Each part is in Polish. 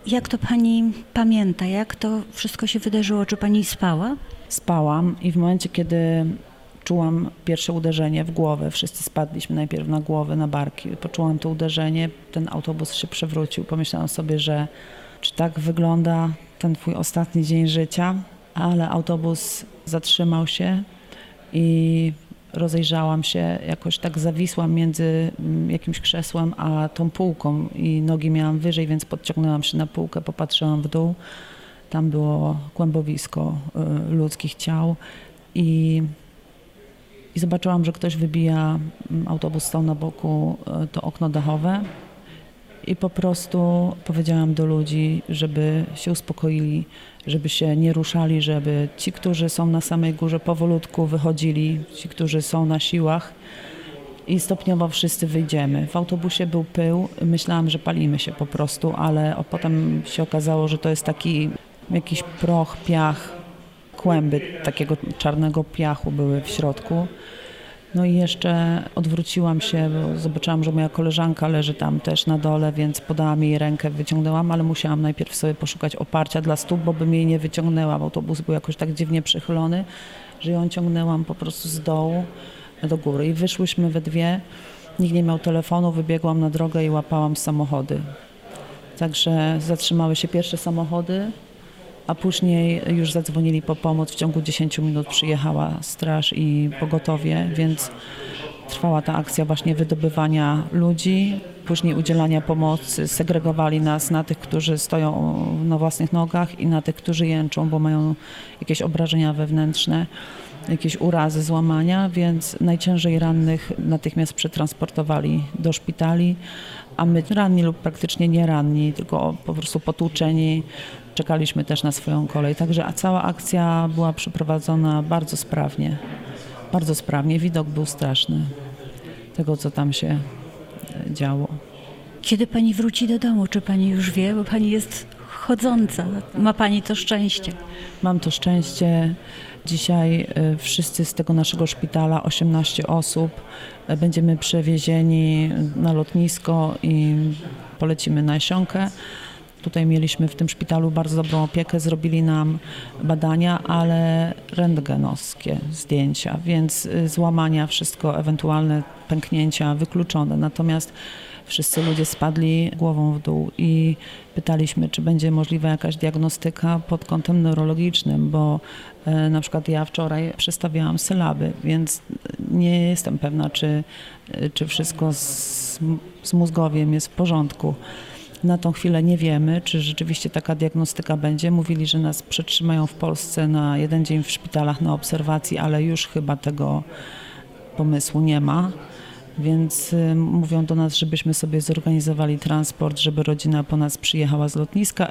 Jak to pani pamięta? Jak to wszystko się wydarzyło? Czy pani spała? Spałam i w momencie, kiedy czułam pierwsze uderzenie w głowę, wszyscy spadliśmy najpierw na głowę, na barki, poczułam to uderzenie, ten autobus się przewrócił. Pomyślałam sobie, że czy tak wygląda ten twój ostatni dzień życia, ale autobus zatrzymał się i rozejrzałam się, jakoś tak zawisłam między jakimś krzesłem a tą półką i nogi miałam wyżej, więc podciągnęłam się na półkę, popatrzyłam w dół. Tam było kłębowisko ludzkich ciał i zobaczyłam, że ktoś wybija, autobus stał na boku, to okno dachowe i po prostu powiedziałam do ludzi, żeby się uspokoili, żeby się nie ruszali, żeby ci, którzy są na samej górze powolutku wychodzili, ci, którzy są na siłach i stopniowo wszyscy wyjdziemy. W autobusie był pył, myślałam, że palimy się po prostu, ale potem się okazało, że to jest taki jakiś proch, piach, kłęby takiego czarnego piachu były w środku. No i jeszcze odwróciłam się, bo zobaczyłam, że moja koleżanka leży tam też na dole, więc podałam jej rękę, wyciągnęłam, ale musiałam najpierw sobie poszukać oparcia dla stóp, bo bym jej nie wyciągnęła. Autobus był jakoś tak dziwnie przychylony, że ją ciągnęłam po prostu z dołu do góry i wyszłyśmy we dwie. Nikt nie miał telefonu, wybiegłam na drogę i łapałam samochody. Także zatrzymały się pierwsze samochody, a później już zadzwonili po pomoc. W ciągu 10 minut przyjechała straż i pogotowie, więc trwała ta akcja właśnie wydobywania ludzi, później udzielania pomocy. Segregowali nas na tych, którzy stoją na własnych nogach i na tych, którzy jęczą, bo mają jakieś obrażenia wewnętrzne, jakieś urazy, złamania, więc najciężej rannych natychmiast przetransportowali do szpitali, a my ranni lub praktycznie nie ranni, tylko po prostu potłuczeni, czekaliśmy też na swoją kolej. Także cała akcja była przeprowadzona bardzo sprawnie. Bardzo sprawnie. Widok był straszny tego, co tam się działo. Kiedy pani wróci do domu? Czy pani już wie? Bo pani jest chodząca. Ma pani to szczęście. Mam to szczęście. Dzisiaj wszyscy z tego naszego szpitala, 18 osób, będziemy przewiezieni na lotnisko i polecimy na Jasionkę. Tutaj mieliśmy w tym szpitalu bardzo dobrą opiekę, zrobili nam badania, ale rentgenowskie zdjęcia, więc złamania, wszystko, ewentualne pęknięcia wykluczone. Natomiast wszyscy ludzie spadli głową w dół i pytaliśmy, czy będzie możliwa jakaś diagnostyka pod kątem neurologicznym, bo na przykład ja wczoraj przestawiałam sylaby, więc nie jestem pewna, czy wszystko z mózgowiem jest w porządku. Na tą chwilę nie wiemy, czy rzeczywiście taka diagnostyka będzie. Mówili, że nas przetrzymają w Polsce na 1 dzień w szpitalach na obserwacji, ale już chyba tego pomysłu nie ma. Więc mówią do nas, żebyśmy sobie zorganizowali transport, żeby rodzina po nas przyjechała z lotniska,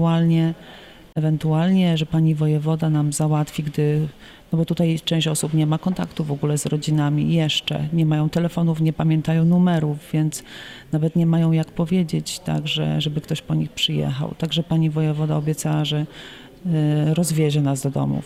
ewentualnie, że pani wojewoda nam załatwi, no bo tutaj część osób nie ma kontaktu w ogóle z rodzinami jeszcze, nie mają telefonów, nie pamiętają numerów, więc nawet nie mają jak powiedzieć, także, żeby ktoś po nich przyjechał. Także pani wojewoda obiecała, że rozwiezie nas do domów.